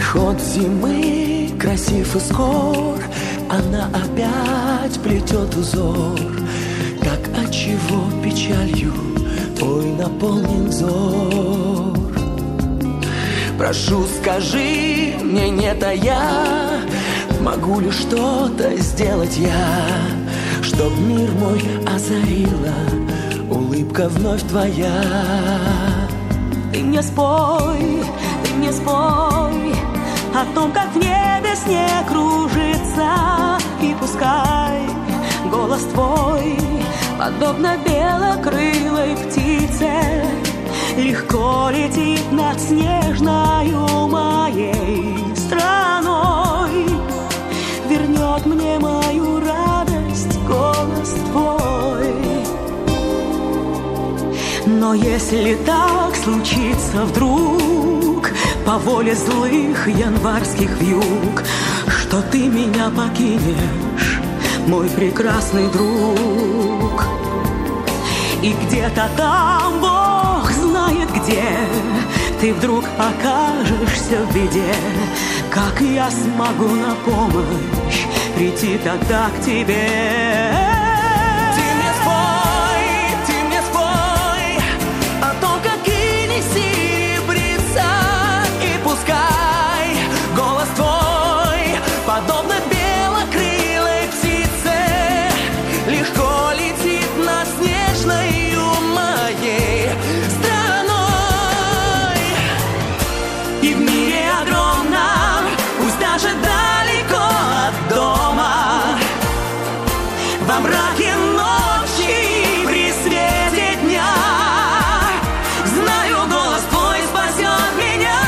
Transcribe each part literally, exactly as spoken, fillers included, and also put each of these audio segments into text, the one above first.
Приход зимы красив и скор, она опять плетет узор. Так отчего печалью твой наполнен взор? Прошу, скажи мне, не тая, могу ли что-то сделать я, чтоб мир мой озарила улыбка вновь твоя. Ты мне спой, ты мне спой о том, как в небе снег кружится, и пускай голос твой, подобно белокрылой птице, легко летит над снежною моей страной, вернет мне мою радость голос твой. Но если так случится вдруг, по воле злых январских вьюг, что ты меня покинешь, мой прекрасный друг, и где-то там, Бог знает где, ты вдруг окажешься в беде, как я смогу на помощь прийти тогда к тебе? Ты мне спой, ты мне спой о том, как иней серебрится, и пускай голос твой, подобно белокрылой птице, легко летит над снежною моей страной. И в мире огромном, пусть даже далеко от дома, во мраке ночи, при свете дня, знаю, голос твой спасет меня.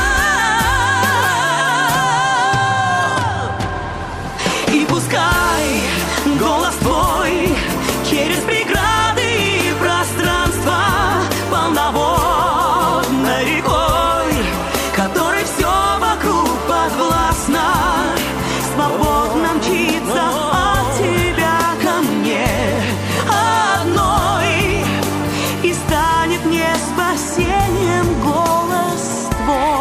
И пускай голос твой через преграды и пространство полноводной рекой, которой все вокруг подвластно, свободно мчится от тебя ко мне одной, и станет мне спасением голос твой.